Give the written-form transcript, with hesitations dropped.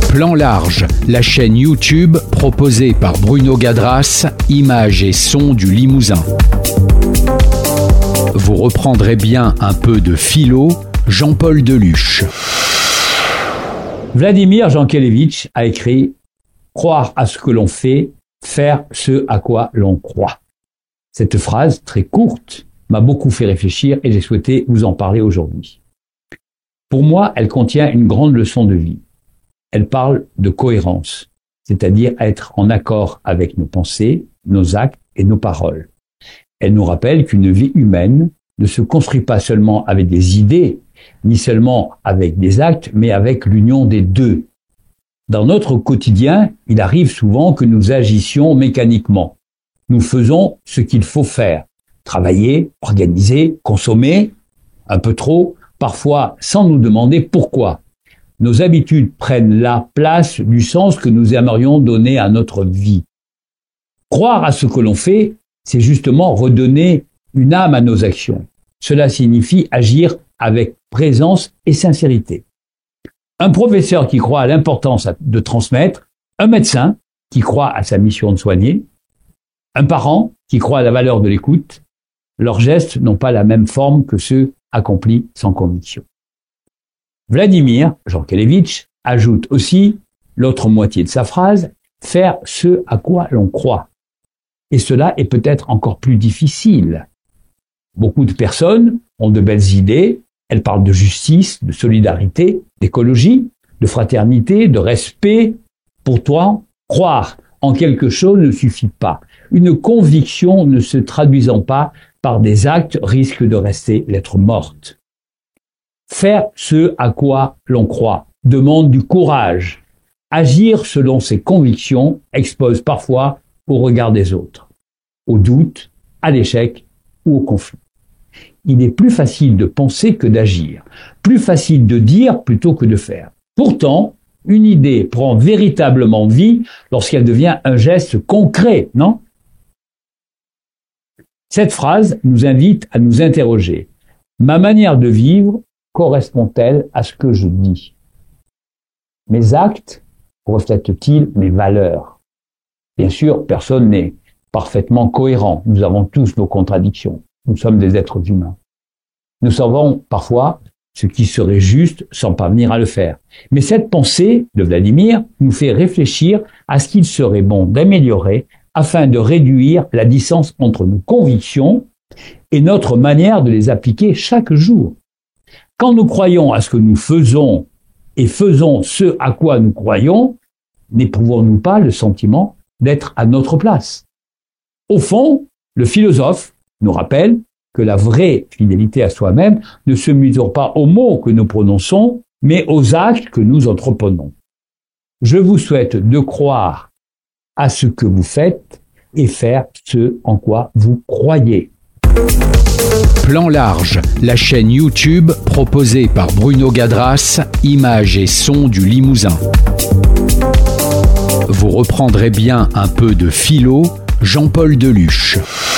Plan Large, la chaîne YouTube proposée par Bruno Gadras, images et sons du Limousin. Vous reprendrez bien un peu de philo, Jean-Paul Deluche. Vladimir Jankélévitch a écrit « Croire à ce que l'on fait, faire ce à quoi l'on croit ». Cette phrase, très courte, m'a beaucoup fait réfléchir et j'ai souhaité vous en parler aujourd'hui. Pour moi, elle contient une grande leçon de vie. Elle parle de cohérence, c'est-à-dire être en accord avec nos pensées, nos actes et nos paroles. Elle nous rappelle qu'une vie humaine ne se construit pas seulement avec des idées, ni seulement avec des actes, mais avec l'union des deux. Dans notre quotidien, il arrive souvent que nous agissions mécaniquement. Nous faisons ce qu'il faut faire. Travailler, organiser, consommer, un peu trop, parfois sans nous demander pourquoi. Nos habitudes prennent la place du sens que nous aimerions donner à notre vie. Croire à ce que l'on fait, c'est justement redonner une âme à nos actions. Cela signifie agir avec présence et sincérité. Un professeur qui croit à l'importance de transmettre, un médecin qui croit à sa mission de soigner, un parent qui croit à la valeur de l'écoute, leurs gestes n'ont pas la même forme que ceux accomplis sans conviction. Vladimir Jankélévitch ajoute aussi, l'autre moitié de sa phrase, « faire ce à quoi l'on croit ». Et cela est peut-être encore plus difficile. Beaucoup de personnes ont de belles idées, elles parlent de justice, de solidarité, d'écologie, de fraternité, de respect. Pourtant, croire en quelque chose ne suffit pas. Une conviction ne se traduisant pas par des actes risque de rester lettre morte. Faire ce à quoi l'on croit demande du courage. Agir selon ses convictions expose parfois au regard des autres, au doute, à l'échec ou au conflit. Il est plus facile de penser que d'agir, plus facile de dire plutôt que de faire. Pourtant, une idée prend véritablement vie lorsqu'elle devient un geste concret, non ? Cette phrase nous invite à nous interroger. Ma manière de vivre correspond-elle à ce que je dis ? Mes actes reflètent-ils mes valeurs ? Bien sûr, personne n'est parfaitement cohérent. Nous avons tous nos contradictions. Nous sommes des êtres humains. Nous savons parfois ce qui serait juste sans parvenir à le faire. Mais cette pensée de Vladimir nous fait réfléchir à ce qu'il serait bon d'améliorer afin de réduire la distance entre nos convictions et notre manière de les appliquer chaque jour. Quand nous croyons à ce que nous faisons et faisons ce à quoi nous croyons, n'éprouvons-nous pas le sentiment d'être à notre place ? Au fond, le philosophe nous rappelle que la vraie fidélité à soi-même ne se mesure pas aux mots que nous prononçons, mais aux actes que nous entreprenons. Je vous souhaite de croire à ce que vous faites et faire ce en quoi vous croyez. Plan Large, la chaîne YouTube proposée par Bruno Gadras, images et sons du Limousin. Vous reprendrez bien un peu de philo, Jean-Paul Deluche.